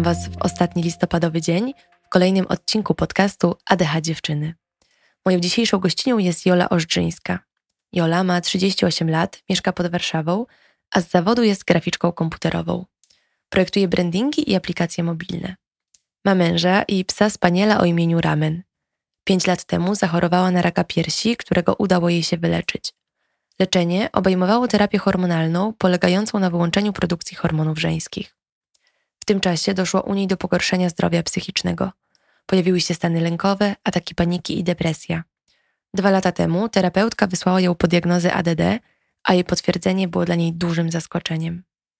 Was w ostatni listopadowy dzień w kolejnym odcinku podcastu ADH Dziewczyny. Moją dzisiejszą gościnią jest Jola Ożdżyńska. Jola ma 38 lat, mieszka pod Warszawą, a z zawodu jest graficzką komputerową. Projektuje brandingi i aplikacje mobilne. Ma męża i psa spaniela o imieniu Ramen. 5 lat temu zachorowała na raka piersi, którego udało jej się wyleczyć. Leczenie obejmowało terapię hormonalną polegającą na wyłączeniu produkcji hormonów żeńskich. W tym czasie doszło u niej do pogorszenia zdrowia psychicznego. Pojawiły się stany lękowe, ataki paniki i depresja. 2 lata temu terapeutka wysłała ją po diagnozę ADD, a jej potwierdzenie było dla niej dużym zaskoczeniem.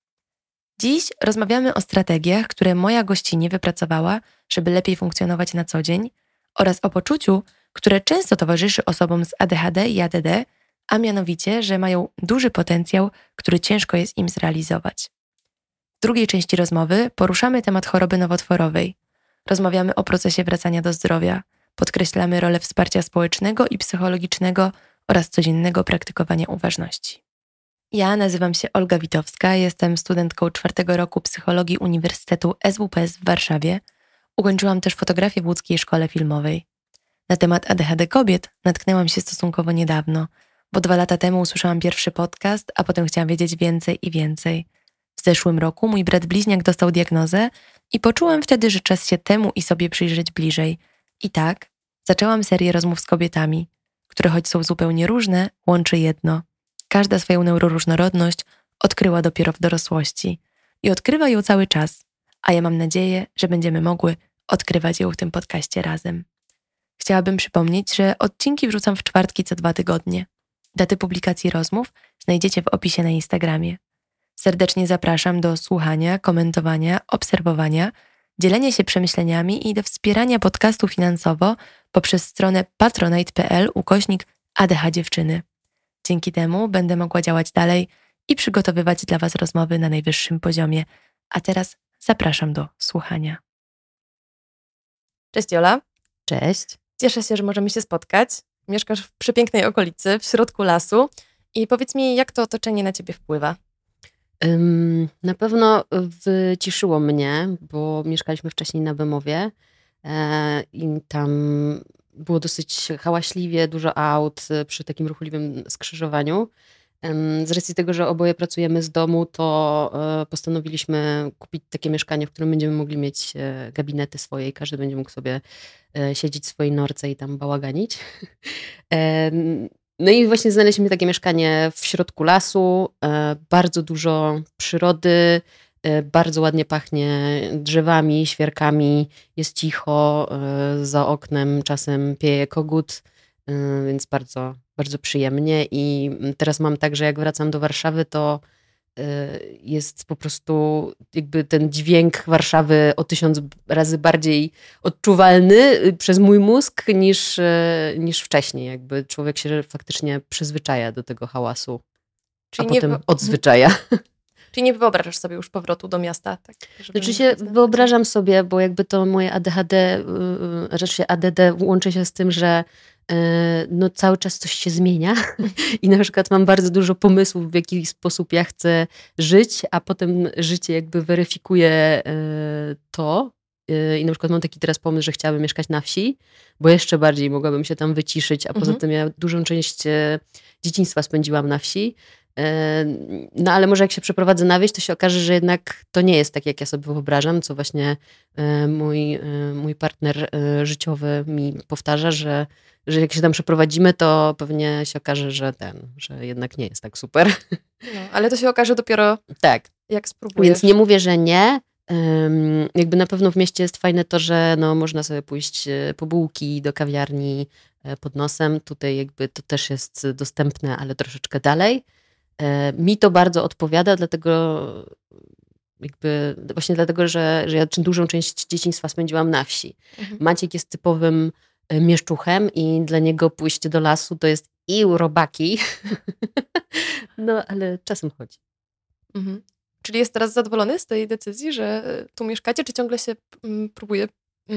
Dziś rozmawiamy o strategiach, które moja gościni wypracowała, żeby lepiej funkcjonować na co dzień, oraz o poczuciu, które często towarzyszy osobom z ADHD i ADD, a mianowicie, że mają duży potencjał, który ciężko jest im zrealizować. W drugiej części rozmowy poruszamy temat choroby nowotworowej. Rozmawiamy o procesie wracania do zdrowia, podkreślamy rolę wsparcia społecznego i psychologicznego oraz codziennego praktykowania uważności. Ja nazywam się Olga Witowska, jestem studentką 4. roku psychologii Uniwersytetu SWPS w Warszawie. Ukończyłam też fotografię w łódzkiej szkole filmowej. Na temat ADHD kobiet natknęłam się stosunkowo niedawno, bo 2 lata temu usłyszałam pierwszy podcast, a potem chciałam wiedzieć więcej i więcej. W zeszłym roku mój brat bliźniak dostał diagnozę i poczułam wtedy, że czas się temu i sobie przyjrzeć bliżej. I tak zaczęłam serię rozmów z kobietami, które choć są zupełnie różne, łączy jedno. Każda swoją neuroróżnorodność odkryła dopiero w dorosłości i odkrywa ją cały czas, a ja mam nadzieję, że będziemy mogły odkrywać ją w tym podcaście razem. Chciałabym przypomnieć, że odcinki wrzucam w czwartki co 2 tygodnie. Daty publikacji rozmów znajdziecie w opisie na Instagramie. Serdecznie zapraszam do słuchania, komentowania, obserwowania, dzielenia się przemyśleniami i do wspierania podcastu finansowo poprzez stronę patronite.pl/ADH Dziewczyny. Dzięki temu będę mogła działać dalej i przygotowywać dla Was rozmowy na najwyższym poziomie. A teraz zapraszam do słuchania. Cześć Jola. Cześć. Cieszę się, że możemy się spotkać. Mieszkasz w przepięknej okolicy, w środku lasu. I powiedz mi, jak to otoczenie na Ciebie wpływa? Na pewno wyciszyło mnie, bo mieszkaliśmy wcześniej na Bemowie i tam było dosyć hałaśliwie, dużo aut przy takim ruchliwym skrzyżowaniu. Z racji tego, że oboje pracujemy z domu, to postanowiliśmy kupić takie mieszkanie, w którym będziemy mogli mieć gabinety swoje i każdy będzie mógł sobie siedzieć w swojej norce i tam bałaganić. No i właśnie znaleźliśmy takie mieszkanie w środku lasu, bardzo dużo przyrody, bardzo ładnie pachnie drzewami, świerkami, jest cicho, za oknem czasem pieje kogut, więc bardzo, bardzo przyjemnie. I teraz mam tak, że jak wracam do Warszawy, to jest po prostu jakby ten dźwięk Warszawy o 1000 razy bardziej odczuwalny przez mój mózg niż wcześniej. Jakby człowiek się faktycznie przyzwyczaja do tego hałasu, Czyli a potem odzwyczaja. Czyli nie wyobrażasz sobie już powrotu do miasta? Tak, znaczy się wyobrażam sobie, bo jakby to moje ADHD, raczej ADD łączy się z tym, że no cały czas coś się zmienia i na przykład mam bardzo dużo pomysłów, w jaki sposób ja chcę żyć, a potem życie jakby weryfikuje to. I na przykład mam taki teraz pomysł, że chciałabym mieszkać na wsi, bo jeszcze bardziej mogłabym się tam wyciszyć, a poza tym ja dużą część dzieciństwa spędziłam na wsi. No ale może jak się przeprowadzę na wieś, to się okaże, że jednak to nie jest tak, jak ja sobie wyobrażam, co właśnie mój partner życiowy mi powtarza, że jak się tam przeprowadzimy, to pewnie się okaże, że jednak nie jest tak super. No, ale to się okaże dopiero tak, jak spróbujesz. Więc nie mówię, że nie. Jakby na pewno w mieście jest fajne to, że no, można sobie pójść po bułki do kawiarni pod nosem. Tutaj jakby to też jest dostępne, ale troszeczkę dalej. Mi to bardzo odpowiada, dlatego właśnie dlatego, że ja dużą część dzieciństwa spędziłam na wsi. Maciek jest typowym mieszczuchem i dla niego pójście do lasu to jest i robaki, no ale czasem chodzi. Czyli jest teraz zadowolony z tej decyzji, że tu mieszkacie, czy ciągle się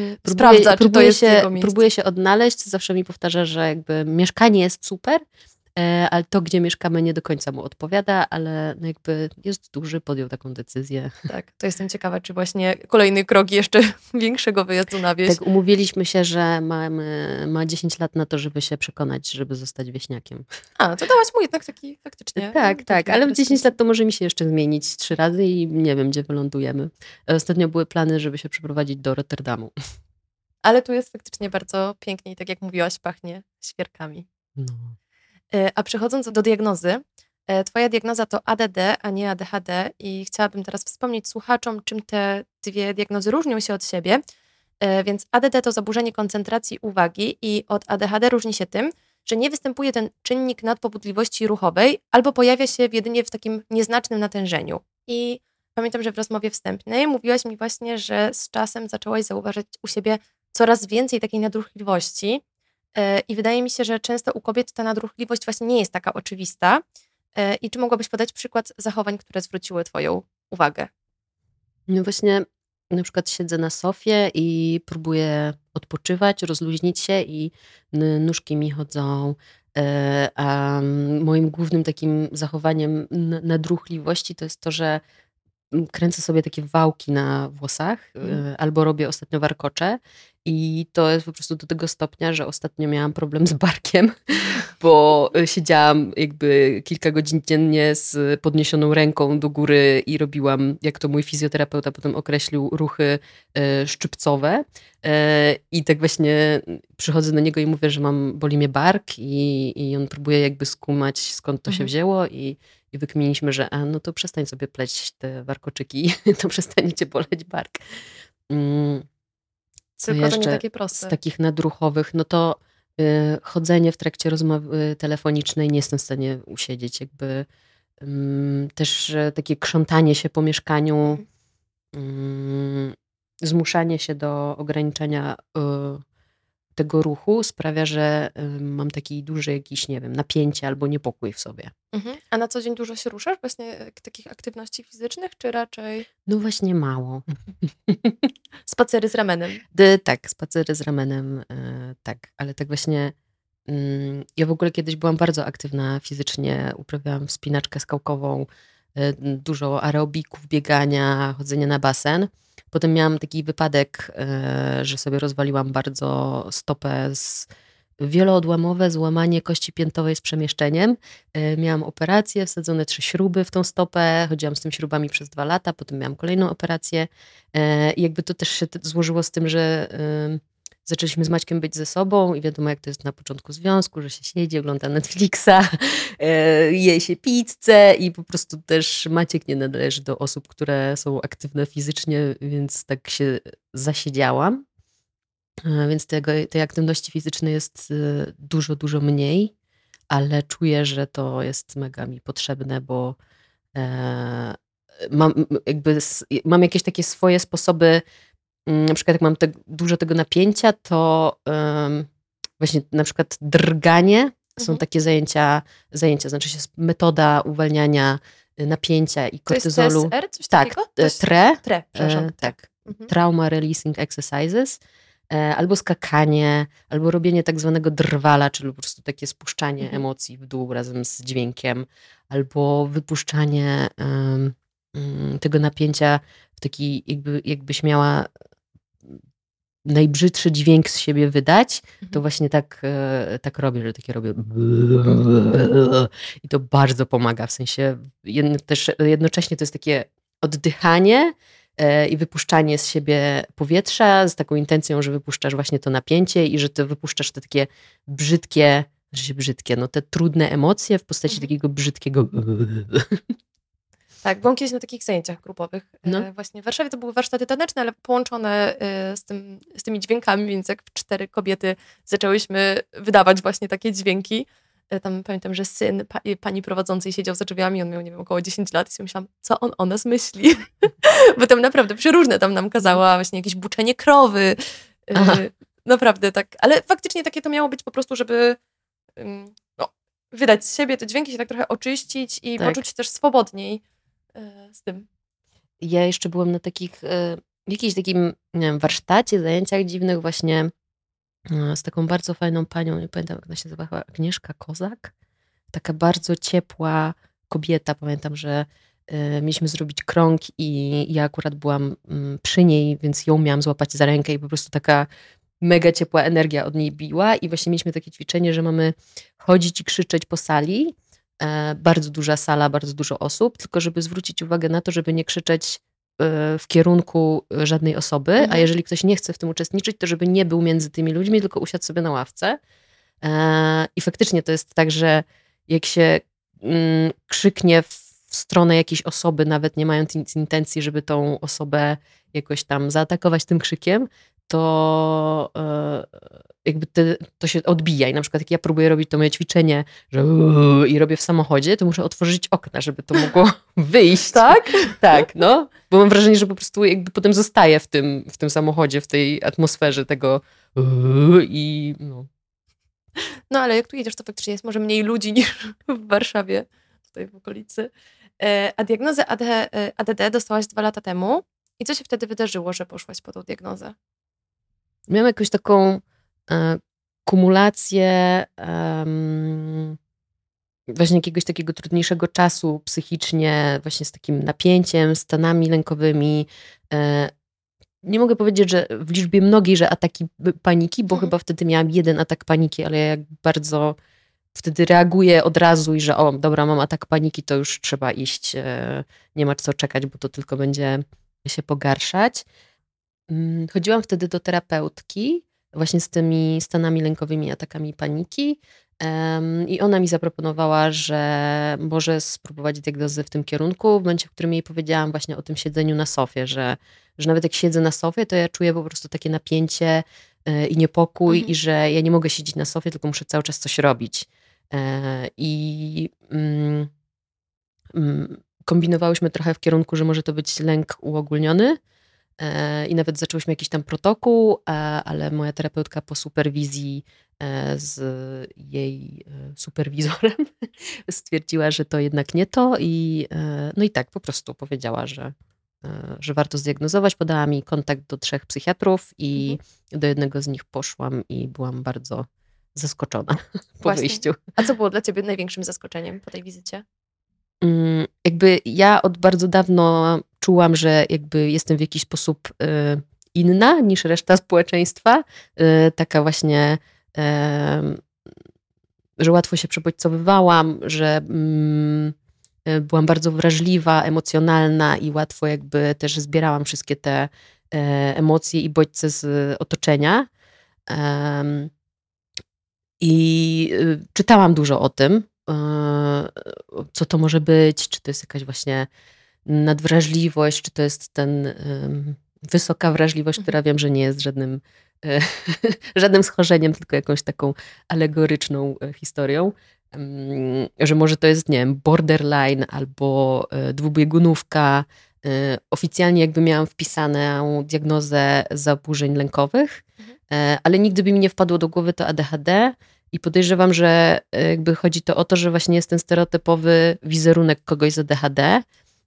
sprawdza, czy to jest jego miejsce? Próbuję się odnaleźć, zawsze mi powtarza, że jakby mieszkanie jest super, ale to, gdzie mieszkamy, nie do końca mu odpowiada, ale no jakby jest duży, podjął taką decyzję. Tak, to jestem ciekawa, czy właśnie kolejny krok jeszcze większego wyjazdu na wieś. Tak, umówiliśmy się, że ma 10 lat na to, żeby się przekonać, żeby zostać wieśniakiem. A, to dałaś mu jednak taki faktycznie... Tak, ale w 10 lat to może mi się jeszcze zmienić 3 razy i nie wiem, gdzie wylądujemy. Ostatnio były plany, żeby się przeprowadzić do Rotterdamu. Ale tu jest faktycznie bardzo pięknie i tak jak mówiłaś, pachnie świerkami. No. A przechodząc do diagnozy, twoja diagnoza to ADD, a nie ADHD i chciałabym teraz wspomnieć słuchaczom, czym te dwie diagnozy różnią się od siebie. Więc ADD to zaburzenie koncentracji uwagi i od ADHD różni się tym, że nie występuje ten czynnik nadpobudliwości ruchowej albo pojawia się jedynie w takim nieznacznym natężeniu. I pamiętam, że w rozmowie wstępnej mówiłaś mi właśnie, że z czasem zaczęłaś zauważyć u siebie coraz więcej takiej nadruchliwości. I wydaje mi się, że często u kobiet ta nadruchliwość właśnie nie jest taka oczywista. I czy mogłabyś podać przykład zachowań, które zwróciły twoją uwagę? No właśnie, na przykład siedzę na sofie i próbuję odpoczywać, rozluźnić się i nóżki mi chodzą. A moim głównym takim zachowaniem nadruchliwości to jest to, że kręcę sobie takie wałki na włosach albo robię ostatnio warkocze i to jest po prostu do tego stopnia, że ostatnio miałam problem z barkiem, bo siedziałam jakby kilka godzin dziennie z podniesioną ręką do góry i robiłam, jak to mój fizjoterapeuta potem określił, ruchy szczypcowe i tak właśnie przychodzę do niego i mówię, że boli mnie bark i on próbuje jakby skumać, skąd to się wzięło i wykminiliśmy, że no to przestań sobie pleć te warkoczyki, to przestanie cię boleć bark. Co Tylko jeszcze to nie takie proste. z takich nadruchowych, no to chodzenie w trakcie rozmowy telefonicznej nie jestem w stanie usiedzieć. Jakby też takie krzątanie się po mieszkaniu, zmuszanie się do ograniczenia tego ruchu sprawia, że mam taki duży jakiś, nie wiem, napięcie albo niepokój w sobie. A na co dzień dużo się ruszasz? Właśnie takich aktywności fizycznych, czy raczej... No właśnie mało. Spacery z ramenem. Tak, spacery z ramenem, tak, ale tak właśnie ja w ogóle kiedyś byłam bardzo aktywna fizycznie, uprawiałam wspinaczkę skałkową, dużo aerobików, biegania, chodzenia na basen. Potem miałam taki wypadek, że sobie rozwaliłam bardzo stopę, wieloodłamowe złamanie kości piętowej z przemieszczeniem. Miałam operację, wsadzone 3 śruby w tą stopę, chodziłam z tymi śrubami przez 2 lata, potem miałam kolejną operację i jakby to też się złożyło z tym, że zaczęliśmy z Maćkiem być ze sobą i wiadomo jak to jest na początku związku, że się siedzi, ogląda Netflixa, je się pizzę i po prostu też Maciek nie należy do osób, które są aktywne fizycznie, więc tak się zasiedziałam. Więc tej aktywności fizycznej jest dużo, dużo mniej, ale czuję, że to jest mega mi potrzebne, bo mam jakieś takie swoje sposoby, na przykład jak mam dużo tego napięcia, to właśnie na przykład drganie są takie zajęcia, znaczy się metoda uwalniania napięcia i kortyzolu. To jest TSR? Coś tak, takiego? TRE, przepraszam. Tak. Trauma Releasing Exercises. Albo skakanie, albo robienie tak zwanego drwala, czyli po prostu takie spuszczanie emocji w dół razem z dźwiękiem, albo wypuszczanie tego napięcia w taki, jakbyś miała najbrzydszy dźwięk z siebie wydać, to właśnie tak robię, że takie robię i to bardzo pomaga, w sensie jednocześnie to jest takie oddychanie i wypuszczanie z siebie powietrza z taką intencją, że wypuszczasz właśnie to napięcie i że ty wypuszczasz te takie brzydkie, no te trudne emocje w postaci takiego brzydkiego Tak, byłam kiedyś na takich zajęciach grupowych. Właśnie w Warszawie to były warsztaty taneczne, ale połączone z tymi dźwiękami, więc jak 4 kobiety zaczęłyśmy wydawać właśnie takie dźwięki. Tam pamiętam, że syn pani prowadzącej siedział za drzwiami, on miał, nie wiem, około 10 lat i sobie myślałam, co on o nas myśli? Bo tam naprawdę przeróżne tam nam kazała, właśnie jakieś buczenie krowy. Naprawdę tak, ale faktycznie takie to miało być po prostu, żeby wydać z siebie te dźwięki, się tak trochę oczyścić i poczuć się też swobodniej z tym. Ja jeszcze byłam na jakimś takim, nie wiem, warsztacie, zajęciach dziwnych właśnie z taką bardzo fajną panią, nie pamiętam jak ona się nazywała, Agnieszka Kozak. taka bardzo ciepła kobieta. Pamiętam, że mieliśmy zrobić krąg i ja akurat byłam przy niej, więc ją miałam złapać za rękę i po prostu taka mega ciepła energia od niej biła i właśnie mieliśmy takie ćwiczenie, że mamy chodzić i krzyczeć po sali. Bardzo duża sala, bardzo dużo osób, tylko żeby zwrócić uwagę na to, żeby nie krzyczeć w kierunku żadnej osoby, a jeżeli ktoś nie chce w tym uczestniczyć, to żeby nie był między tymi ludźmi, tylko usiadł sobie na ławce. I faktycznie to jest tak, że jak się krzyknie w stronę jakiejś osoby, nawet nie mając intencji, żeby tą osobę jakoś tam zaatakować tym krzykiem, to jakby to się odbija. I na przykład jak ja próbuję robić to moje ćwiczenie, że i robię w samochodzie, to muszę otworzyć okna, żeby to mogło wyjść. Tak? Tak, no. Bo mam wrażenie, że po prostu jakby potem zostaję w tym samochodzie, w tej atmosferze tego i no. No ale jak tu jedziesz, to faktycznie jest może mniej ludzi niż w Warszawie, tutaj w okolicy. A diagnozę ADD dostałaś 2 lata temu. I co się wtedy wydarzyło, że poszłaś po tą diagnozę? Miałam jakąś taką kumulację właśnie jakiegoś takiego trudniejszego czasu psychicznie, właśnie z takim napięciem, stanami lękowymi. Nie mogę powiedzieć, że w liczbie mnogiej, że ataki paniki, bo chyba wtedy miałam 1 atak paniki, ale ja jak bardzo wtedy reaguję od razu i że o, dobra, mam atak paniki, to już trzeba iść, nie ma co czekać, bo to tylko będzie się pogarszać. Chodziłam wtedy do terapeutki właśnie z tymi stanami lękowymi, atakami paniki i ona mi zaproponowała, że może spróbować diagnozy w tym kierunku, w momencie, w którym jej powiedziałam właśnie o tym siedzeniu na sofie, że nawet jak siedzę na sofie, to ja czuję po prostu takie napięcie i niepokój i że ja nie mogę siedzieć na sofie, tylko muszę cały czas coś robić. I kombinowałyśmy trochę w kierunku, że może to być lęk uogólniony i nawet zaczęłyśmy jakiś tam protokół, ale moja terapeutka po superwizji z jej superwizorem stwierdziła, że to jednak nie to no i tak po prostu powiedziała, że warto zdiagnozować. Podała mi kontakt do 3 psychiatrów i do jednego z nich poszłam i byłam bardzo zaskoczona po wyjściu. A co było dla ciebie największym zaskoczeniem po tej wizycie? Jakby ja od bardzo dawno czułam, że jakby jestem w jakiś sposób inna niż reszta społeczeństwa. Taka właśnie, że łatwo się przebodźcowywałam, że byłam bardzo wrażliwa, emocjonalna i łatwo jakby też zbierałam wszystkie te emocje i bodźce z otoczenia. I czytałam dużo o tym, co to może być, czy to jest jakaś właśnie nadwrażliwość, czy to jest wysoka wrażliwość, która wiem, że nie jest żadnym schorzeniem, tylko jakąś taką alegoryczną historią, że może to jest, nie wiem, borderline albo dwubiegunówka. Oficjalnie jakby miałam wpisaną diagnozę zaburzeń lękowych, ale nigdy by mi nie wpadło do głowy to ADHD i podejrzewam, że jakby chodzi to o to, że właśnie jest ten stereotypowy wizerunek kogoś z ADHD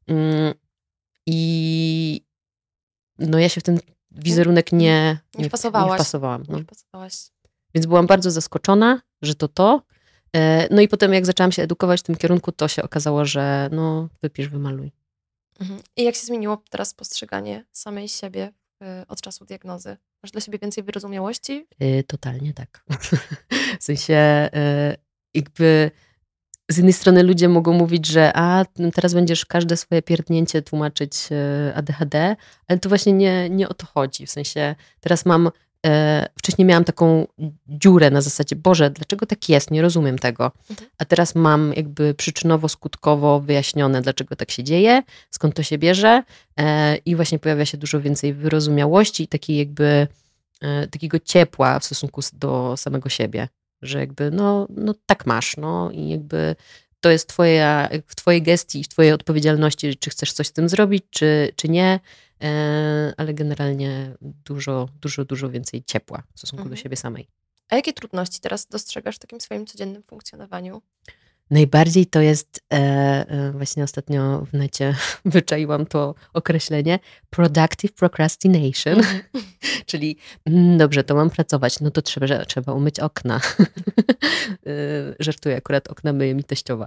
i no ja się w ten wizerunek nie wpasowałam. No. Nie wpasowałaś. Więc byłam bardzo zaskoczona, że to. No i potem jak zaczęłam się edukować w tym kierunku, to się okazało, że no wypisz, wymaluj. I jak się zmieniło teraz postrzeganie samej siebie od czasu diagnozy? Masz dla siebie więcej wyrozumiałości? Totalnie tak. W sensie jakby z jednej strony ludzie mogą mówić, że teraz będziesz każde swoje pierdnięcie tłumaczyć ADHD, ale to właśnie nie o to chodzi. W sensie teraz wcześniej miałam taką dziurę na zasadzie, Boże, dlaczego tak jest? Nie rozumiem tego. A teraz mam jakby przyczynowo-skutkowo wyjaśnione, dlaczego tak się dzieje, skąd to się bierze i właśnie pojawia się dużo więcej wyrozumiałości i takiej jakby takiego ciepła w stosunku do samego siebie. Że jakby no tak masz, no i jakby to jest w twojej gestii i w twojej odpowiedzialności, czy chcesz coś z tym zrobić, czy nie, ale generalnie dużo więcej ciepła w stosunku do siebie samej. A jakie trudności teraz dostrzegasz w takim swoim codziennym funkcjonowaniu? Najbardziej to jest, właśnie ostatnio w necie wyczaiłam to określenie, productive procrastination, czyli dobrze, to mam pracować, no to trzeba umyć okna. Żartuję, akurat okna myje mi teściowa.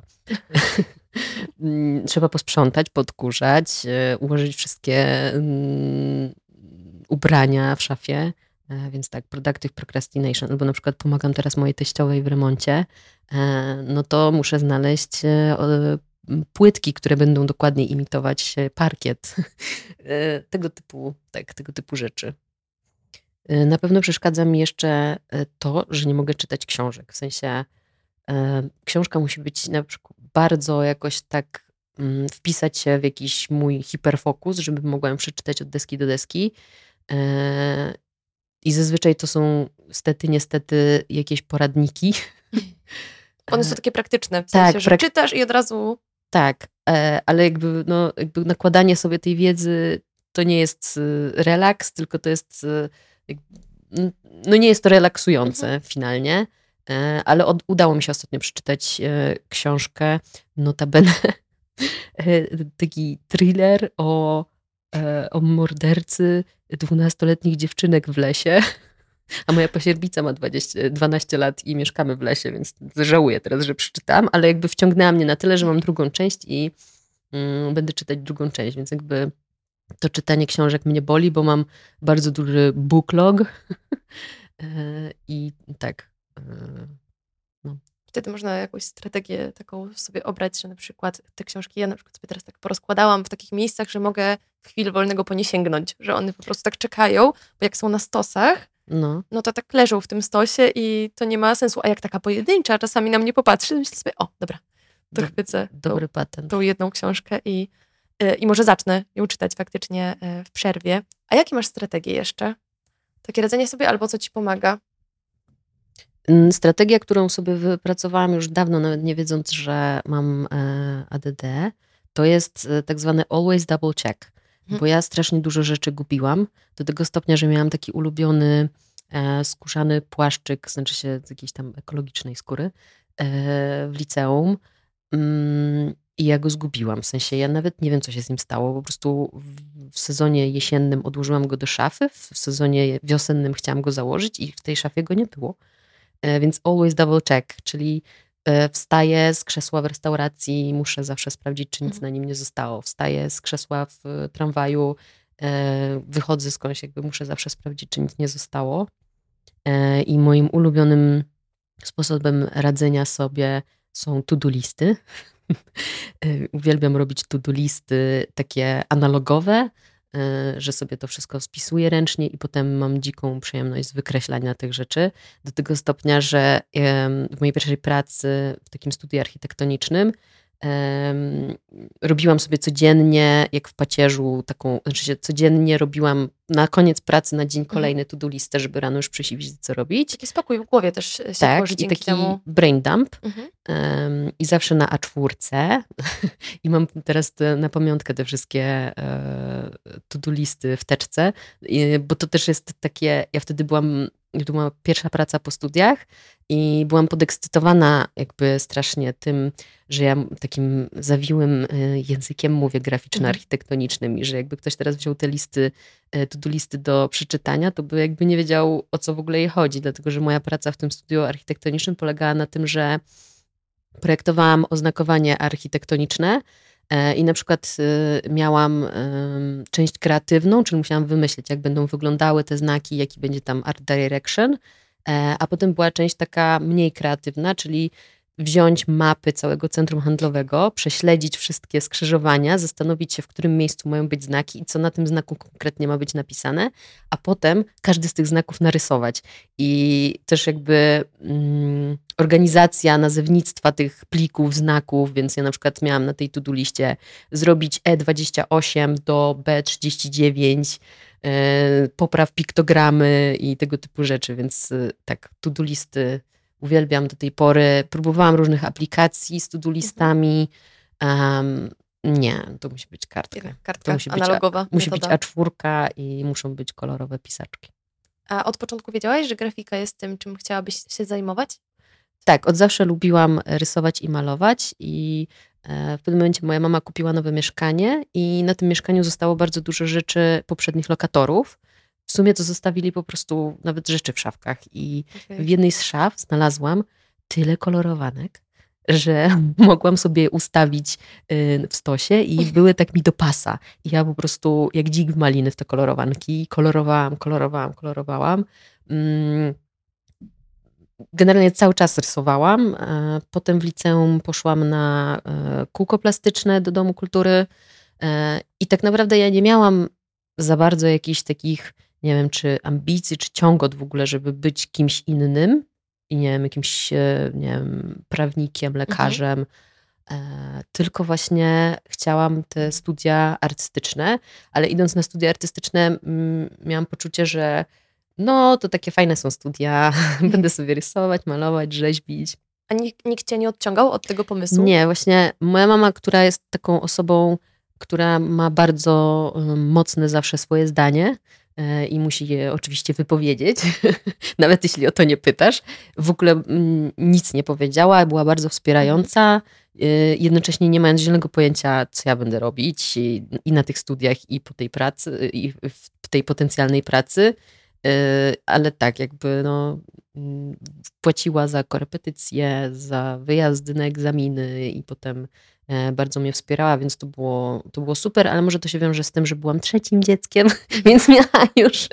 Trzeba posprzątać, podkurzać, ułożyć wszystkie ubrania w szafie. Więc tak, productive procrastination, albo na przykład pomagam teraz mojej teściowej w remoncie, no to muszę znaleźć płytki, które będą dokładnie imitować parkiet. Tego typu rzeczy. Na pewno przeszkadza mi jeszcze to, że nie mogę czytać książek. W sensie książka musi być na przykład bardzo jakoś tak wpisać się w jakiś mój hiperfokus, żeby mogła ją przeczytać od deski do deski. I zazwyczaj to są niestety jakieś poradniki. One są takie praktyczne, w sensie, że czytasz i od razu... Tak, ale jakby nakładanie sobie tej wiedzy to nie jest relaks, tylko to jest... No nie jest to relaksujące finalnie, ale udało mi się ostatnio przeczytać książkę, notabene taki thriller o mordercy 12-letnich dziewczynek w lesie, a moja pasierbica ma 12 lat i mieszkamy w lesie, więc żałuję teraz, że przeczytałam, ale jakby wciągnęła mnie na tyle, że mam drugą część i będę czytać drugą część, więc jakby to czytanie książek mnie boli, bo mam bardzo duży booklog i tak. No. Wtedy można jakąś strategię taką sobie obrać, że na przykład te książki, ja na przykład sobie teraz tak porozkładałam w takich miejscach, że mogę w chwili wolnego po nie sięgnąć, że one po prostu tak czekają, bo jak są na stosach, no to tak leżą w tym stosie i to nie ma sensu. A jak taka pojedyncza czasami na mnie popatrzy, to myślę sobie, o dobra, to chwycę dobry patent. Tą jedną książkę i może zacznę ją czytać faktycznie w przerwie. A jakie masz strategie jeszcze? Takie radzenie sobie albo co ci pomaga? Strategia, którą sobie wypracowałam już dawno, nawet nie wiedząc, że mam ADD, to jest tak zwany always double check, bo ja strasznie dużo rzeczy gubiłam, do tego stopnia, że miałam taki ulubiony skórzany płaszczyk, znaczy się z jakiejś tam ekologicznej skóry w liceum i ja go zgubiłam, w sensie ja nawet nie wiem, co się z nim stało, po prostu w sezonie jesiennym odłożyłam go do szafy, w sezonie wiosennym chciałam go założyć i w tej szafie go nie było. Więc always double check, czyli wstaję z krzesła w restauracji, muszę zawsze sprawdzić, czy nic na nim nie zostało. Wstaję z krzesła w tramwaju, wychodzę skądś, jakby muszę zawsze sprawdzić, czy nic nie zostało. I moim ulubionym sposobem radzenia sobie są to-do listy. Uwielbiam robić to-do listy takie analogowe, że sobie to wszystko spisuję ręcznie i potem mam dziką przyjemność z wykreślania tych rzeczy. Do tego stopnia, że w mojej pierwszej pracy w takim studiu architektonicznym robiłam sobie codziennie, jak w pacierzu, codziennie robiłam na koniec pracy na dzień kolejny to-do listę, żeby rano już przyjść i wiedzieć, co robić. Taki spokój w głowie też się tworzy dzięki taki temu. brain dump. I zawsze na A4 i mam teraz na pamiątkę te wszystkie to-do listy w teczce, bo to też jest takie, ja wtedy to była pierwsza praca po studiach i byłam podekscytowana jakby strasznie tym, że ja takim zawiłym językiem mówię graficzno-architektonicznym i że jakby ktoś teraz wziął te listy, to-do listy do przeczytania, to by jakby nie wiedział, o co w ogóle jej chodzi, dlatego że moja praca w tym studiu architektonicznym polegała na tym, że projektowałam oznakowanie architektoniczne i na przykład miałam część kreatywną, czyli musiałam wymyślić, jak będą wyglądały te znaki, jaki będzie tam art direction, a potem była część taka mniej kreatywna, czyli wziąć mapy całego centrum handlowego, prześledzić wszystkie skrzyżowania, zastanowić się, w którym miejscu mają być znaki i co na tym znaku konkretnie ma być napisane, a potem każdy z tych znaków narysować. I też jakby organizacja nazewnictwa tych plików, znaków, więc ja na przykład miałam na tej to-do liście zrobić E28 do B39, popraw piktogramy i tego typu rzeczy, więc tak, to-do listy uwielbiam do tej pory. Próbowałam różnych aplikacji z to-do listami. Nie, to musi być kartka. Kartka musi analogowa. Musi być A4 i muszą być kolorowe pisaczki. A od początku wiedziałaś, że grafika jest tym, czym chciałabyś się zajmować? Tak, od zawsze lubiłam rysować i malować i w pewnym momencie moja mama kupiła nowe mieszkanie i na tym mieszkaniu zostało bardzo dużo rzeczy poprzednich lokatorów. W sumie to zostawili po prostu nawet rzeczy w szafkach i w jednej z szaf znalazłam tyle kolorowanek, że mogłam sobie ustawić w stosie i były tak mi do pasa. I ja po prostu jak dzik w maliny w te kolorowanki kolorowałam. Generalnie cały czas rysowałam. Potem w liceum poszłam na kółko plastyczne do Domu Kultury i tak naprawdę ja nie miałam za bardzo jakichś takich, nie wiem, czy ambicji, czy ciągot w ogóle, żeby być kimś innym i nie wiem, jakimś, nie wiem, prawnikiem, lekarzem. Tylko właśnie chciałam te studia artystyczne, ale idąc na studia artystyczne miałam poczucie, że no to takie fajne są studia, będę sobie rysować, malować, rzeźbić. A nikt cię nie odciągał od tego pomysłu? Nie, właśnie moja mama, która jest taką osobą, która ma bardzo mocne zawsze swoje zdanie i musi je oczywiście wypowiedzieć, nawet jeśli o to nie pytasz, w ogóle nic nie powiedziała, była bardzo wspierająca, jednocześnie nie mając zielonego pojęcia, co ja będę robić i na tych studiach, i po tej pracy, i w tej potencjalnej pracy. Ale tak, jakby no, płaciła za korepetycje, za wyjazdy na egzaminy i potem bardzo mnie wspierała, więc to było super, ale może to się wiąże z tym, że byłam trzecim dzieckiem, więc miała już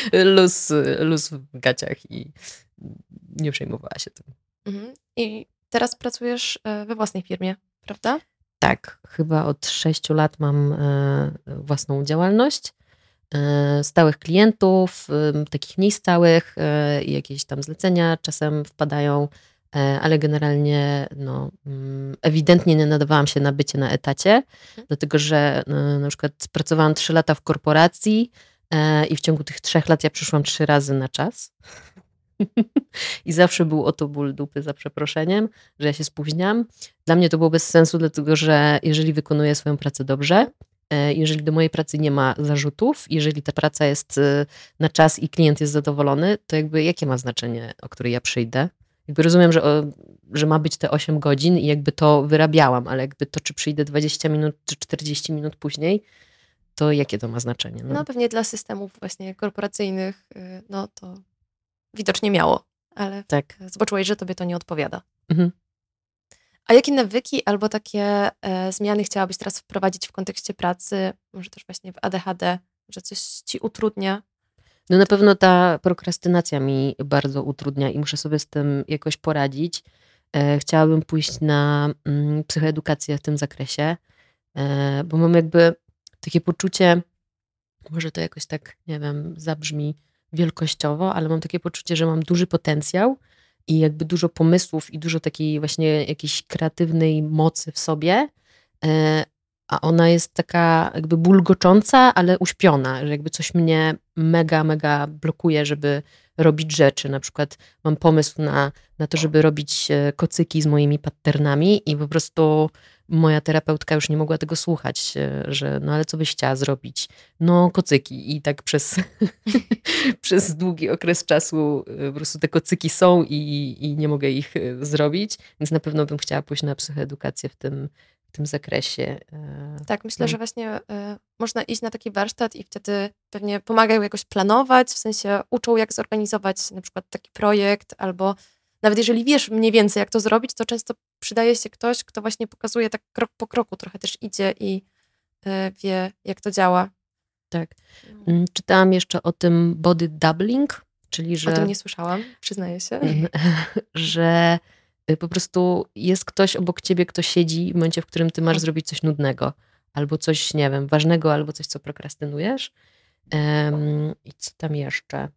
luz w gaciach i nie przejmowała się tym. I teraz pracujesz we własnej firmie, prawda? Tak, chyba od 6 lat mam własną działalność. Stałych klientów, takich mniej stałych, jakieś tam zlecenia czasem wpadają, ale generalnie no, ewidentnie nie nadawałam się na bycie na etacie, dlatego że na przykład pracowałam 3 lata w korporacji i w ciągu tych 3 lat ja przyszłam 3 razy na czas. I zawsze był oto ból dupy, za przeproszeniem, że ja się spóźniam. Dla mnie to było bez sensu, dlatego że jeżeli wykonuję swoją pracę dobrze, jeżeli do mojej pracy nie ma zarzutów, jeżeli ta praca jest na czas i klient jest zadowolony, to jakby jakie ma znaczenie, o której ja przyjdę? Jakby rozumiem, że ma być te 8 godzin i jakby to wyrabiałam, ale jakby to, czy przyjdę 20 minut, czy 40 minut później, to jakie to ma znaczenie? No pewnie dla systemów właśnie korporacyjnych, no to widocznie miało, ale tak. Zobaczyłeś, że tobie to nie odpowiada. A jakie nawyki albo takie zmiany chciałabyś teraz wprowadzić w kontekście pracy, może też właśnie w ADHD, że coś ci utrudnia? No na pewno ta prokrastynacja mi bardzo utrudnia i muszę sobie z tym jakoś poradzić. Chciałabym pójść na psychoedukację w tym zakresie, bo mam jakby takie poczucie, może to jakoś tak, nie wiem, zabrzmi wielkościowo, ale mam takie poczucie, że mam duży potencjał i jakby dużo pomysłów i dużo takiej właśnie jakiejś kreatywnej mocy w sobie, a ona jest taka jakby bulgocząca, ale uśpiona, że jakby coś mnie mega blokuje, żeby robić rzeczy. Na przykład mam pomysł na to, żeby robić kocyki z moimi patternami i po prostu moja terapeutka już nie mogła tego słuchać, że no ale co byś chciała zrobić? No kocyki. I tak przez długi okres czasu po prostu te kocyki są i nie mogę ich zrobić, więc na pewno bym chciała pójść na psychoedukację w tym zakresie. Tak, myślę, że właśnie można iść na taki warsztat i wtedy pewnie pomagają jakoś planować, w sensie uczą jak zorganizować na przykład taki projekt, albo nawet jeżeli wiesz mniej więcej jak to zrobić, to często przydaje się ktoś, kto właśnie pokazuje tak krok po kroku, trochę też idzie i wie jak to działa. Tak. Czytałam jeszcze o tym body doubling, czyli że... O tym nie słyszałam, przyznaję się. Że po prostu jest ktoś obok ciebie, kto siedzi w momencie, w którym ty masz zrobić coś nudnego, albo coś, nie wiem, ważnego, albo coś, co prokrastynujesz. I co tam jeszcze?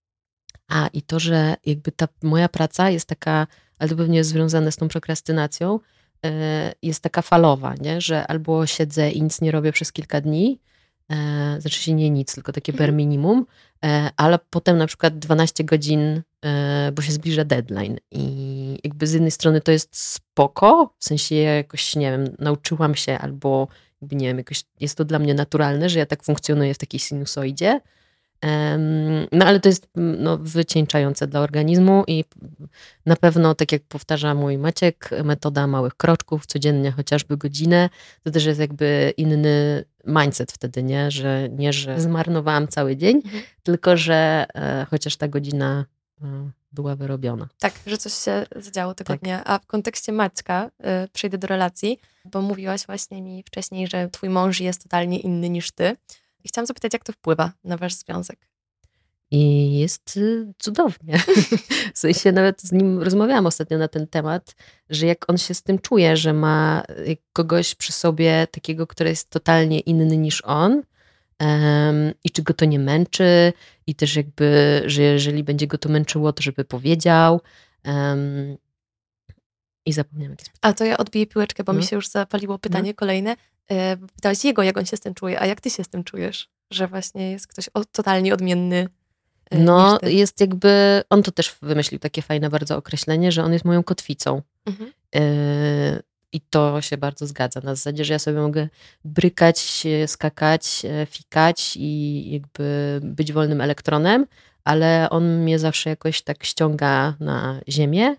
I to, że jakby ta moja praca jest taka, ale to pewnie jest związane z tą prokrastynacją, jest taka falowa, nie? Że albo siedzę i nic nie robię przez kilka dni, znaczy się nie nic, tylko takie bare minimum, ale potem na przykład 12 godzin, bo się zbliża deadline i jakby z jednej strony to jest spoko, w sensie jakoś, nie wiem, nauczyłam się albo jakby, nie wiem, jakoś jest to dla mnie naturalne, że ja tak funkcjonuję w takiej sinusoidzie, No ale to jest wycieńczające dla organizmu i na pewno, tak jak powtarza mój Maciek, metoda małych kroczków, codziennie chociażby godzinę, to też jest jakby inny mindset wtedy, nie, że zmarnowałam cały dzień, tylko że chociaż ta godzina była wyrobiona. Tak, że coś się zadziało tego dnia. A w kontekście Maćka, przejdę do relacji, bo mówiłaś właśnie mi wcześniej, że twój mąż jest totalnie inny niż ty. I chciałam zapytać, jak to wpływa na wasz związek? I jest cudownie. W sensie nawet z nim rozmawiałam ostatnio na ten temat, że jak on się z tym czuje, że ma kogoś przy sobie takiego, który jest totalnie inny niż on, i czy go to nie męczy, i też jakby, że jeżeli będzie go to męczyło, to żeby powiedział. I zapomniałam jakieś pytanie. A to ja odbiję piłeczkę, bo mi się już zapaliło pytanie kolejne. Pytałaś jego, jak on się z tym czuje, a jak ty się z tym czujesz? Że właśnie jest ktoś totalnie odmienny niż ty. Jest jakby, on to też wymyślił takie fajne bardzo określenie, że on jest moją kotwicą. I to się bardzo zgadza. Na zasadzie, że ja sobie mogę brykać, skakać, fikać i jakby być wolnym elektronem, ale on mnie zawsze jakoś tak ściąga na ziemię.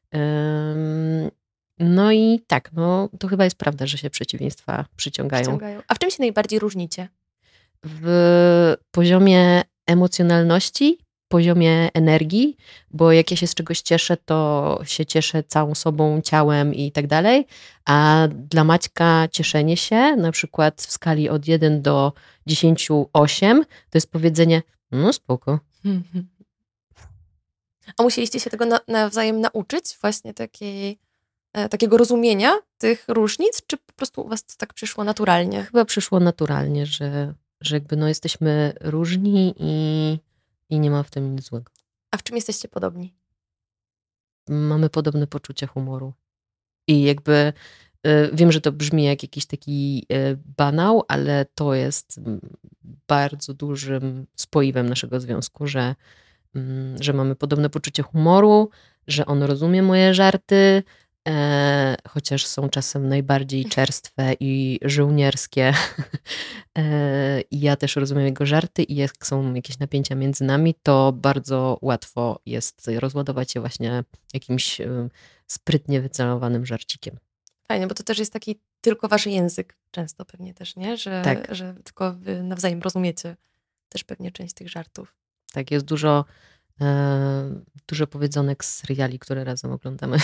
No i tak, to chyba jest prawda, że się przeciwieństwa przyciągają. A w czym się najbardziej różnicie? W poziomie emocjonalności, poziomie energii, bo jak ja się z czegoś cieszę, to się cieszę całą sobą, ciałem i tak dalej, a dla Maćka cieszenie się, na przykład w skali od 1 do 10, 8, to jest powiedzenie, no spoko. A musieliście się tego nawzajem nauczyć? Właśnie takiego rozumienia tych różnic? Czy po prostu u was to tak przyszło naturalnie? Chyba przyszło naturalnie, że jakby jesteśmy różni i nie ma w tym nic złego. A w czym jesteście podobni? Mamy podobne poczucie humoru. I jakby wiem, że to brzmi jak jakiś taki banał, ale to jest bardzo dużym spoiwem naszego związku, że mamy podobne poczucie humoru, że on rozumie moje żarty, chociaż są czasem najbardziej czerstwe i żołnierskie. I ja też rozumiem jego żarty i jak są jakieś napięcia między nami, to bardzo łatwo jest rozładować je właśnie jakimś sprytnie wycelowanym żarcikiem. Fajnie, bo to też jest taki tylko wasz język często pewnie też, nie? Tak. Że tylko wy nawzajem rozumiecie też pewnie część tych żartów. Tak, jest dużo powiedzonek z seriali, które razem oglądamy.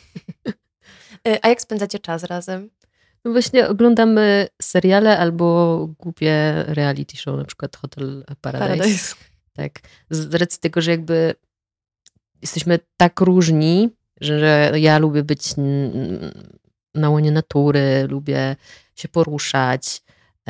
A jak spędzacie czas razem? No właśnie oglądamy seriale albo głupie reality show, na przykład Hotel Paradise. Tak, z racji tego, że jakby jesteśmy tak różni, że ja lubię być na łonie natury, lubię się poruszać,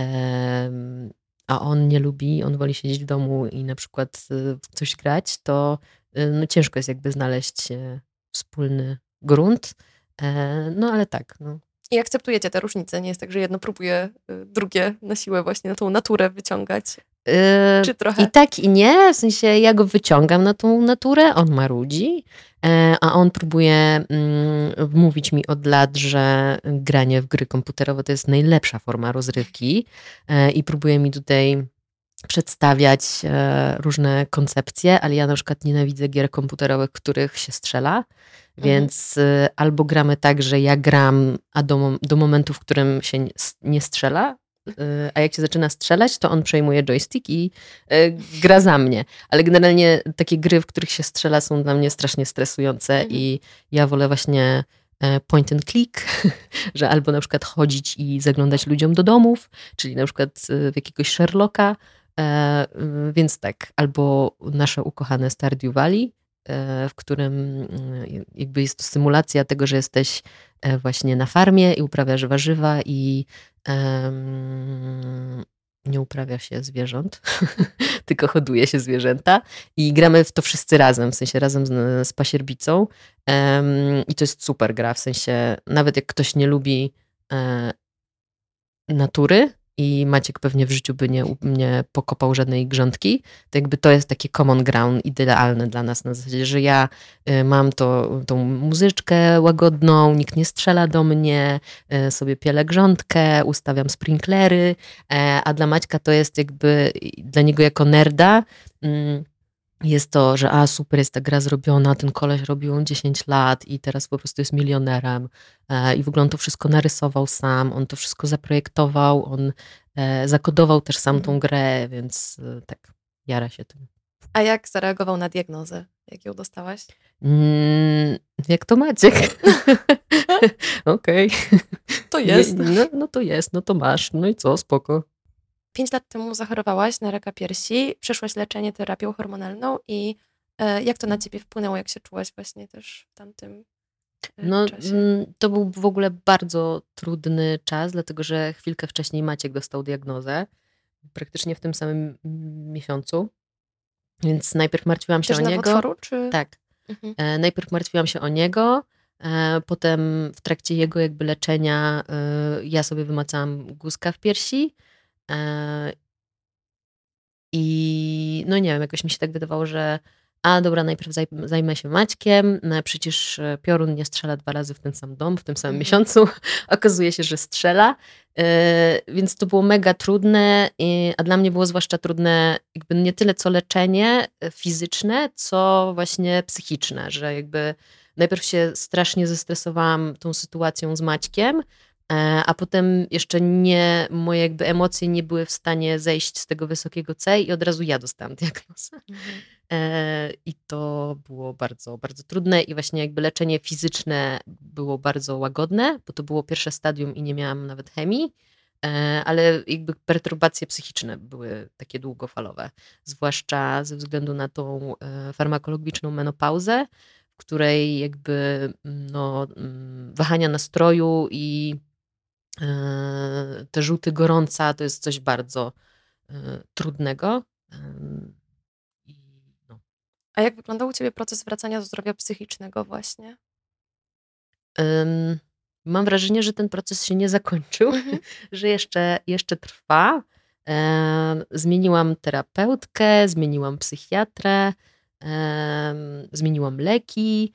a on nie lubi, on woli siedzieć w domu i na przykład w coś grać, to ciężko jest jakby znaleźć wspólny grunt. No ale tak. I akceptujecie te różnice? Nie jest tak, że jedno próbuje drugie na siłę właśnie na tą naturę wyciągać? Czy trochę? I tak i nie, w sensie ja go wyciągam na tą naturę, on marudzi, a on próbuje mówić mi od lat, że granie w gry komputerowe to jest najlepsza forma rozrywki i próbuje mi tutaj przedstawiać różne koncepcje, ale ja na przykład nienawidzę gier komputerowych, w których się strzela, więc albo gramy tak, że ja gram, a do momentu, w którym się nie strzela, a jak się zaczyna strzelać, to on przejmuje joystick i gra za mnie. Ale generalnie takie gry, w których się strzela, są dla mnie strasznie stresujące i ja wolę właśnie point and click, że albo na przykład chodzić i zaglądać ludziom do domów, czyli na przykład w jakiegoś Sherlocka, więc tak, albo nasze ukochane Stardew Valley, w którym jakby jest to symulacja tego, że jesteś właśnie na farmie i uprawiasz warzywa i nie uprawia się zwierząt, tylko hoduje się zwierzęta i gramy w to wszyscy razem, w sensie razem z pasierbicą i to jest super gra, w sensie nawet jak ktoś nie lubi natury i Maciek pewnie w życiu by nie pokopał żadnej grządki, to jakby to jest takie common ground idealne dla nas na zasadzie, że ja mam tą muzyczkę łagodną, nikt nie strzela do mnie, sobie pielę grządkę, ustawiam sprinklery, a dla Maćka to jest jakby, dla niego jako nerda, jest to, że super jest ta gra zrobiona, ten koleś robił ją 10 lat i teraz po prostu jest milionerem i w ogóle on to wszystko narysował sam, on to wszystko zaprojektował, on zakodował też sam tą grę, więc tak, jara się tym. A jak zareagował na diagnozę? Jak ją dostałaś? Jak to Maciek? Okej. To jest. No to jest, no to masz, no i co, spoko. 5 lat temu zachorowałaś na raka piersi, przeszłaś leczenie terapią hormonalną i jak to na ciebie wpłynęło, jak się czułaś właśnie też w tamtym czasie? To był w ogóle bardzo trudny czas, dlatego że chwilkę wcześniej Maciek dostał diagnozę, praktycznie w tym samym miesiącu, więc najpierw martwiłam się Też o niego. nowotworu, czy? Tak. Najpierw martwiłam się o niego, potem w trakcie jego jakby leczenia ja sobie wymacałam guzka w piersi i no nie wiem, jakoś mi się tak wydawało, że dobra, najpierw zajmę się Maćkiem, no, przecież piorun nie strzela 2 razy w ten sam dom, w tym samym miesiącu. Okazuje się, że strzela, więc to było mega trudne, a dla mnie było zwłaszcza trudne jakby nie tyle co leczenie fizyczne, co właśnie psychiczne, że jakby najpierw się strasznie zestresowałam tą sytuacją z Maćkiem, a potem jeszcze moje jakby emocje nie były w stanie zejść z tego wysokiego C i od razu ja dostałam diagnozę. I to było bardzo, bardzo trudne i właśnie jakby leczenie fizyczne było bardzo łagodne, bo to było pierwsze stadium i nie miałam nawet chemii, ale jakby perturbacje psychiczne były takie długofalowe, zwłaszcza ze względu na tą farmakologiczną menopauzę, w której jakby wahania nastroju i te rzuty gorąca to jest coś bardzo trudnego. A jak wyglądał u ciebie proces wracania do zdrowia psychicznego właśnie? Mam wrażenie, że ten proces się nie zakończył, że jeszcze trwa. Zmieniłam terapeutkę, zmieniłam psychiatrę, zmieniłam leki,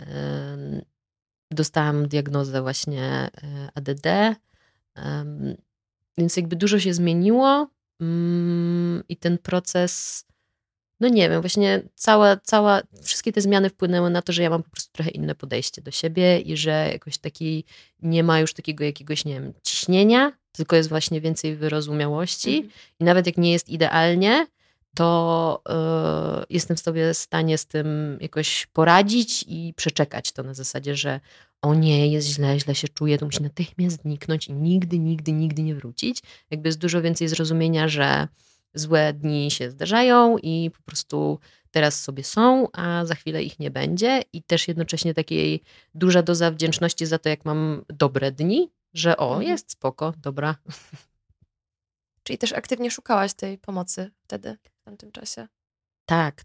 dostałam diagnozę właśnie ADD, więc jakby dużo się zmieniło i ten proces, no nie wiem, właśnie wszystkie te zmiany wpłynęły na to, że ja mam po prostu trochę inne podejście do siebie i że jakoś nie ma już takiego jakiegoś, nie wiem, ciśnienia, tylko jest właśnie więcej wyrozumiałości i nawet jak nie jest idealnie, to jestem sobie w stanie z tym jakoś poradzić i przeczekać to na zasadzie, że o nie, jest źle się czuję, to musi natychmiast zniknąć i nigdy nie wrócić. Jakby jest dużo więcej zrozumienia, że złe dni się zdarzają i po prostu teraz sobie są, a za chwilę ich nie będzie i też jednocześnie takiej duża doza wdzięczności za to, jak mam dobre dni, że jest spoko, dobra. Czyli też aktywnie szukałaś tej pomocy wtedy, w tamtym czasie? Tak.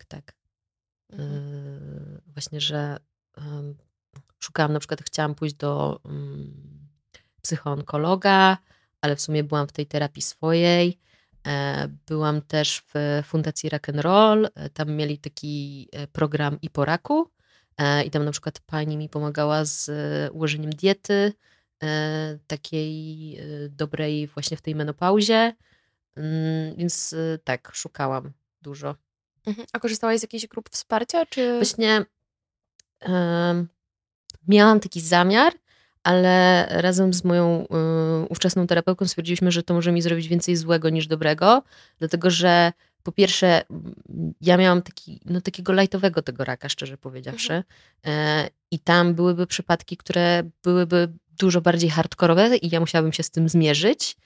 Właśnie, że szukałam, na przykład chciałam pójść do psychoonkologa, ale w sumie byłam w tej terapii swojej. Byłam też w Fundacji Rock'n'Roll, tam mieli taki program i po raku i tam na przykład pani mi pomagała z ułożeniem diety, takiej dobrej właśnie w tej menopauzie, więc tak, szukałam dużo. A korzystałaś z jakichś grup wsparcia, czy? Właśnie miałam taki zamiar, ale razem z moją ówczesną terapeutką stwierdziliśmy, że to może mi zrobić więcej złego niż dobrego, dlatego że po pierwsze ja miałam takiego lajtowego tego raka, szczerze powiedziawszy, i tam byłyby przypadki, które byłyby dużo bardziej hardkorowe i ja musiałabym się z tym zmierzyć,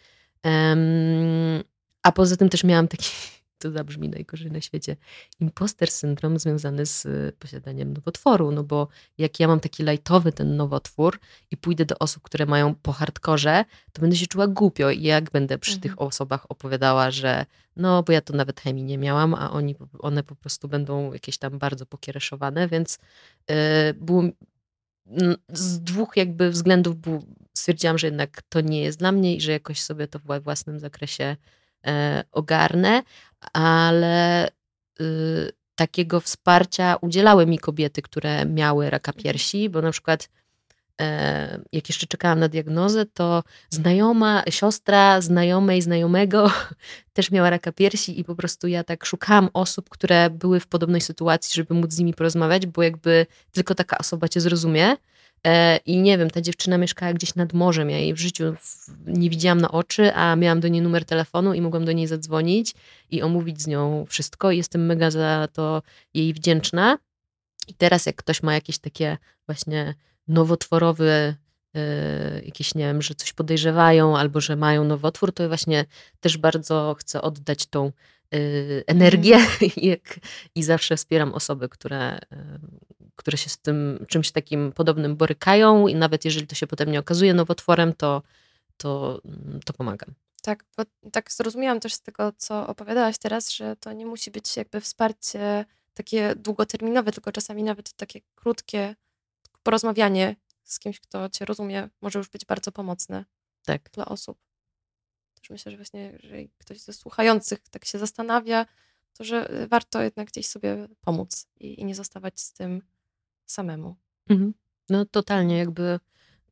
a poza tym też miałam taki, to zabrzmi najgorzej na świecie, imposter syndrom związany z posiadaniem nowotworu, no bo jak ja mam taki lajtowy ten nowotwór i pójdę do osób, które mają po hardkorze, to będę się czuła głupio i jak będę przy tych osobach opowiadała, że no bo ja to nawet chemii nie miałam, a one po prostu będą jakieś tam bardzo pokiereszowane, więc było z 2 jakby względów stwierdziłam, że jednak to nie jest dla mnie i że jakoś sobie to w własnym zakresie ogarnę, ale takiego wsparcia udzielały mi kobiety, które miały raka piersi, bo na przykład jak jeszcze czekałam na diagnozę, to znajoma, siostra znajomej znajomego też miała raka piersi i po prostu ja tak szukałam osób, które były w podobnej sytuacji, żeby móc z nimi porozmawiać, bo jakby tylko taka osoba cię zrozumie. I nie wiem, ta dziewczyna mieszkała gdzieś nad morzem, ja jej w życiu nie widziałam na oczy, a miałam do niej numer telefonu i mogłam do niej zadzwonić i omówić z nią wszystko. I jestem mega za to jej wdzięczna. I teraz jak ktoś ma jakieś takie właśnie nowotworowy, jakieś, nie wiem, że coś podejrzewają albo że mają nowotwór, to właśnie też bardzo chcę oddać tą energię i zawsze wspieram osoby, które się z tym czymś takim podobnym borykają i nawet jeżeli to się potem nie okazuje nowotworem, to pomagam. Tak, bo tak zrozumiałam też z tego, co opowiadałaś teraz, że to nie musi być jakby wsparcie takie długoterminowe, tylko czasami nawet takie krótkie porozmawianie z kimś, kto cię rozumie, może już być bardzo pomocne Tak. dla osób. Też myślę, że właśnie jeżeli ktoś ze słuchających tak się zastanawia, to że warto jednak gdzieś sobie pomóc i nie zostawać z tym samemu. No totalnie, jakby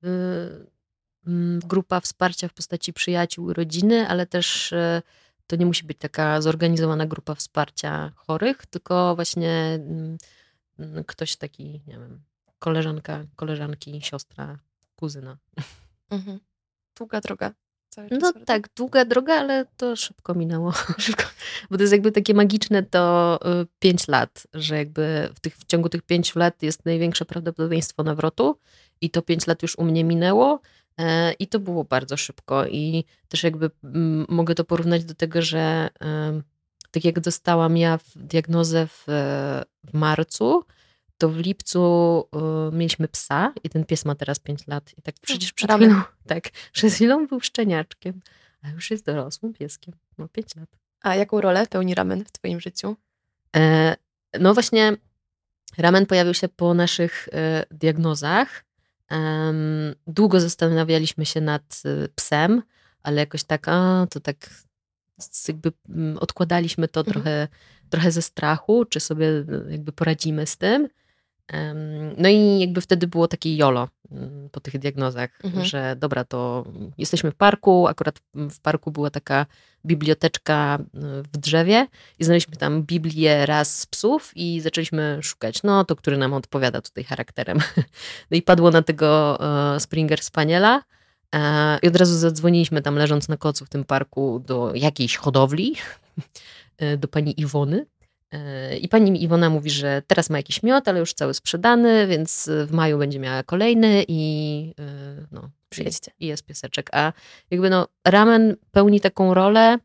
grupa wsparcia w postaci przyjaciół, rodziny, ale też to nie musi być taka zorganizowana grupa wsparcia chorych, tylko właśnie ktoś taki, nie wiem, koleżanki, siostra, kuzyna. Długa droga. No tak, długa droga, ale to szybko minęło. Bo to jest jakby takie magiczne to 5 lat, że jakby w ciągu tych 5 lat jest największe prawdopodobieństwo nawrotu i to 5 lat już u mnie minęło i to było bardzo szybko i też jakby mogę to porównać do tego, że tak jak dostałam ja diagnozę w marcu, to w lipcu mieliśmy psa i ten pies ma teraz 5 lat. I tak przecież przed chwilą był szczeniaczkiem, a już jest dorosłym pieskiem. Ma 5 lat. A jaką rolę pełni ramen w twoim życiu? No właśnie ramen pojawił się po naszych diagnozach. Długo zastanawialiśmy się nad psem, ale jakoś tak, to tak jakby odkładaliśmy to trochę ze strachu, czy sobie jakby poradzimy z tym. No i jakby wtedy było takie YOLO po tych diagnozach, że dobra, to jesteśmy w parku, akurat w parku była taka biblioteczka w drzewie i znaleźliśmy tam Biblię raz z psów i zaczęliśmy szukać, no to który nam odpowiada tutaj charakterem. No i padło na tego Springer Spaniela i od razu zadzwoniliśmy tam leżąc na kocu w tym parku do jakiejś hodowli, do pani Iwony. I pani Iwona mówi, że teraz ma jakiś miod, ale już cały sprzedany, więc w maju będzie miała kolejny i no, przyjedźcie. I jest pieseczek. A jakby no ramen pełni taką rolę.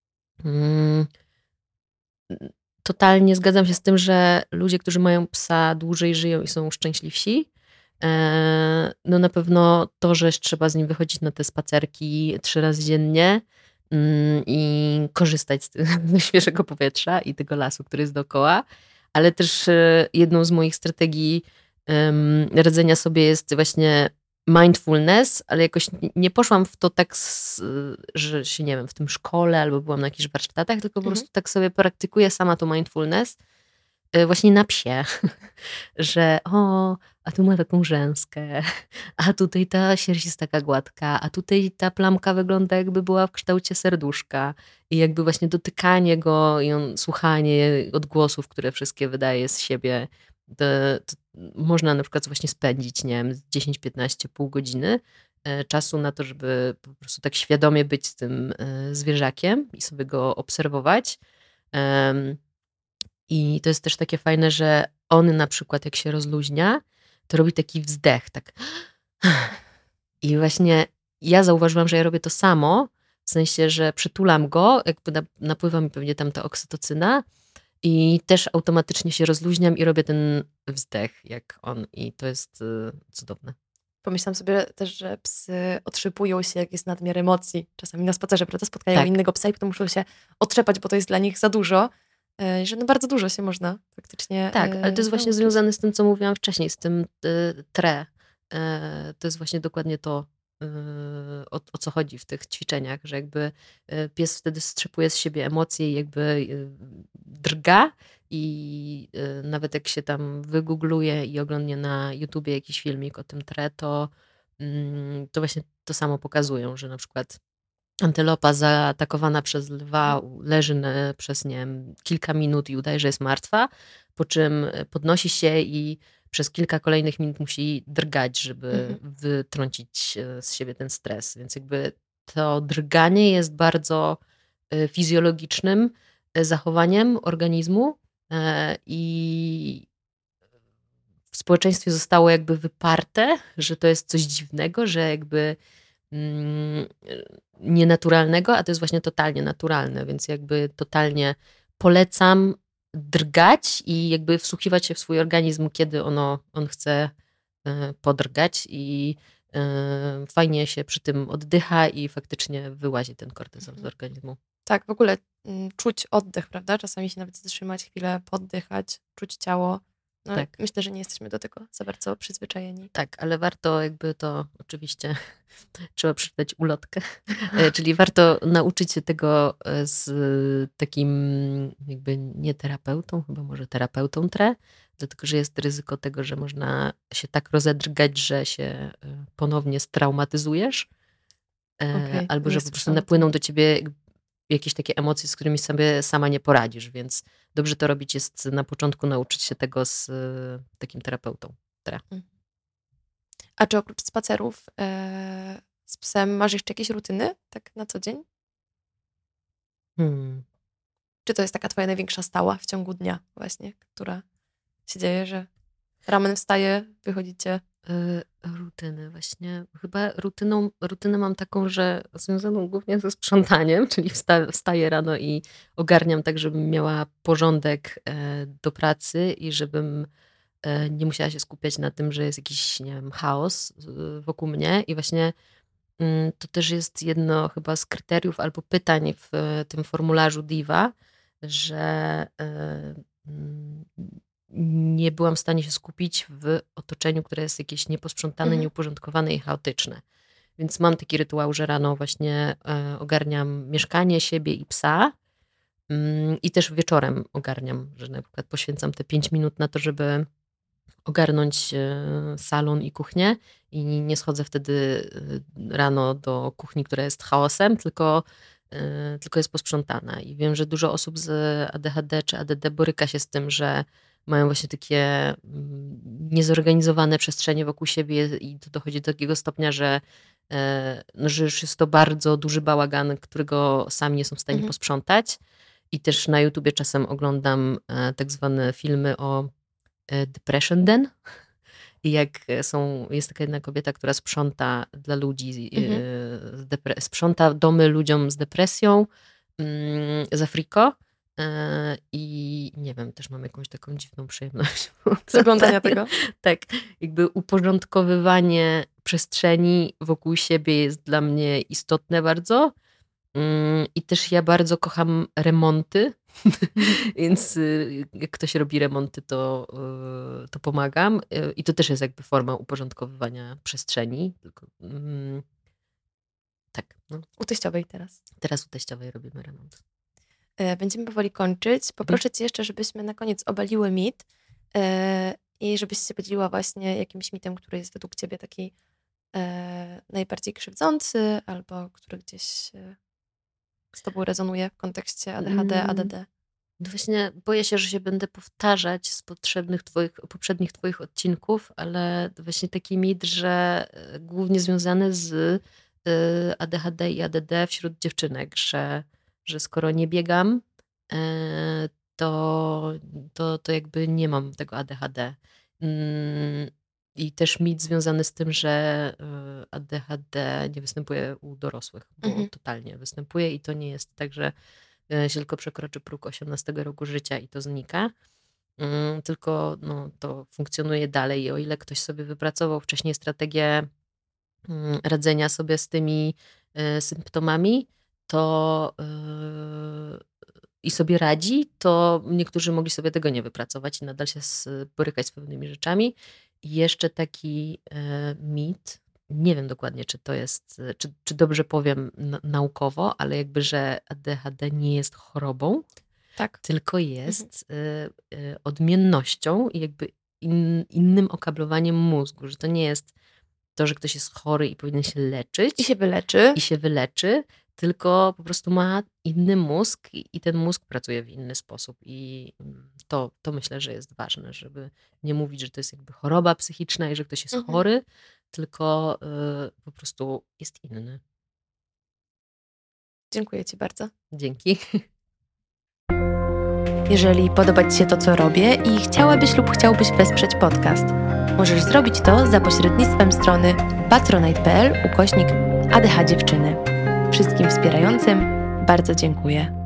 Totalnie zgadzam się z tym, że ludzie, którzy mają psa, dłużej żyją i są szczęśliwsi. No na pewno to, że trzeba z nim wychodzić na te spacerki 3 razy dziennie i korzystać z świeżego powietrza i tego lasu, który jest dookoła, ale też jedną z moich strategii radzenia sobie jest właśnie mindfulness, ale jakoś nie poszłam w to tak, że się, nie wiem, w tym szkole albo byłam na jakichś warsztatach, tylko po prostu tak sobie praktykuję sama to mindfulness właśnie na psie, że a tu ma taką rzęskę, a tutaj ta sierść jest taka gładka, a tutaj ta plamka wygląda jakby była w kształcie serduszka i jakby właśnie dotykanie go i słuchanie odgłosów, które wszystkie wydaje z siebie, to można na przykład właśnie spędzić, nie wiem, 10-15, pół godziny czasu na to, żeby po prostu tak świadomie być z tym zwierzakiem i sobie go obserwować. I to jest też takie fajne, że on na przykład jak się rozluźnia, to robi taki wzdech, tak. I właśnie ja zauważyłam, że ja robię to samo, w sensie, że przytulam go, jakby napływa mi pewnie tam ta oksytocyna i też automatycznie się rozluźniam i robię ten wzdech jak on i to jest cudowne. Pomyślałam sobie też, że psy otrzepują się, jak jest nadmiar emocji. Czasami na spacerze, prawda, spotkają innego psa i potem muszą się otrzepać, bo to jest dla nich za dużo. Że no bardzo dużo się można faktycznie Tak, ale to jest właśnie związane z tym, co mówiłam wcześniej, z tym to jest właśnie dokładnie to, o co chodzi w tych ćwiczeniach, że jakby pies wtedy strzepuje z siebie emocje i jakby drga i nawet jak się tam wygoogluje i oglądnie na YouTubie jakiś filmik o tym tre, to właśnie to samo pokazują, że na przykład antylopa zaatakowana przez lwa leży przez, nie wiem, kilka minut i udaje, że jest martwa, po czym podnosi się i przez kilka kolejnych minut musi drgać, żeby wytrącić z siebie ten stres. Więc jakby to drganie jest bardzo fizjologicznym zachowaniem organizmu i w społeczeństwie zostało jakby wyparte, że to jest coś dziwnego, że jakby nienaturalnego, a to jest właśnie totalnie naturalne, więc jakby totalnie polecam drgać i jakby wsłuchiwać się w swój organizm, kiedy on chce podrgać i fajnie się przy tym oddycha i faktycznie wyłazi ten kortyzol z organizmu. Tak, w ogóle czuć oddech, prawda? Czasami się nawet zatrzymać chwilę, poddychać, czuć ciało. No, Tak. Myślę, że nie jesteśmy do tego za bardzo przyzwyczajeni. Tak, ale warto jakby to oczywiście trzeba przeczytać ulotkę, czyli warto nauczyć się tego z takim jakby nie terapeutą, chyba może terapeutą tre, dlatego że jest ryzyko tego, że można się tak rozedrgać, że się ponownie straumatyzujesz, albo że po prostu napłyną do ciebie jakieś takie emocje, z którymi sobie sama nie poradzisz, więc dobrze to robić jest na początku nauczyć się tego z takim terapeutą. A czy oprócz spacerów z psem masz jeszcze jakieś rutyny tak na co dzień? Czy to jest taka twoja największa stała w ciągu dnia właśnie, która się dzieje, że ramen wstaje, wychodzicie? Rutyny właśnie. Chyba rutynę mam taką, że związaną głównie ze sprzątaniem, czyli wstaję rano i ogarniam tak, żebym miała porządek do pracy i żebym nie musiała się skupiać na tym, że jest jakiś, nie wiem, chaos wokół mnie i właśnie to też jest jedno chyba z kryteriów albo pytań w tym formularzu Diva, że nie byłam w stanie się skupić w otoczeniu, które jest jakieś nieposprzątane, nieuporządkowane i chaotyczne. Więc mam taki rytuał, że rano właśnie ogarniam mieszkanie, siebie i psa i też wieczorem ogarniam, że na przykład poświęcam te 5 minut na to, żeby ogarnąć salon i kuchnię i nie schodzę wtedy rano do kuchni, która jest chaosem, tylko jest posprzątana. I wiem, że dużo osób z ADHD czy ADD boryka się z tym, że mają właśnie takie niezorganizowane przestrzenie wokół siebie i to dochodzi do takiego stopnia, że już jest to bardzo duży bałagan, którego sami nie są w stanie posprzątać. I też na YouTubie czasem oglądam tak zwane filmy o Depression Den. I jak jest taka jedna kobieta, która sprząta dla ludzi, sprząta domy ludziom z depresją z Afriko. I nie wiem, też mam jakąś taką dziwną przyjemność z oglądania tego. Tak, jakby uporządkowywanie przestrzeni wokół siebie jest dla mnie istotne bardzo. I też ja bardzo kocham remonty, więc jak ktoś robi remonty, to pomagam. I to też jest jakby forma uporządkowywania przestrzeni. Tylko, tak. No. U teściowej teraz. Teraz u teściowej robimy remont. Będziemy powoli kończyć. Poproszę cię jeszcze, żebyśmy na koniec obaliły mit i żebyś się podzieliła właśnie jakimś mitem, który jest według ciebie taki najbardziej krzywdzący albo który gdzieś z tobą rezonuje w kontekście ADHD, ADD. No właśnie boję się, że się będę powtarzać z poprzednich twoich odcinków, ale właśnie taki mit, że głównie związany z ADHD i ADD wśród dziewczynek, że skoro nie biegam, to jakby nie mam tego ADHD. I też mit związany z tym, że ADHD nie występuje u dorosłych, bo totalnie występuje i to nie jest tak, że się tylko przekroczy próg 18 roku życia i to znika, tylko no, to funkcjonuje dalej. I o ile ktoś sobie wypracował wcześniej strategię radzenia sobie z tymi symptomami, to i sobie radzi, to niektórzy mogli sobie tego nie wypracować i nadal się borykać z pewnymi rzeczami. I jeszcze taki mit, nie wiem dokładnie, czy to jest, czy dobrze powiem naukowo, ale jakby, że ADHD nie jest chorobą, Tak. tylko jest odmiennością i jakby innym okablowaniem mózgu, że to nie jest to, że ktoś jest chory i powinien się leczyć I się wyleczy. tylko po prostu ma inny mózg i ten mózg pracuje w inny sposób. I to myślę, że jest ważne, żeby nie mówić, że to jest jakby choroba psychiczna i że ktoś jest chory, tylko po prostu jest inny. Dziękuję Ci bardzo. Dzięki. Jeżeli podoba Ci się to, co robię i chciałabyś lub chciałbyś wesprzeć podcast, możesz zrobić to za pośrednictwem strony patronite.pl/ADH Dziewczyny. Wszystkim wspierającym bardzo dziękuję.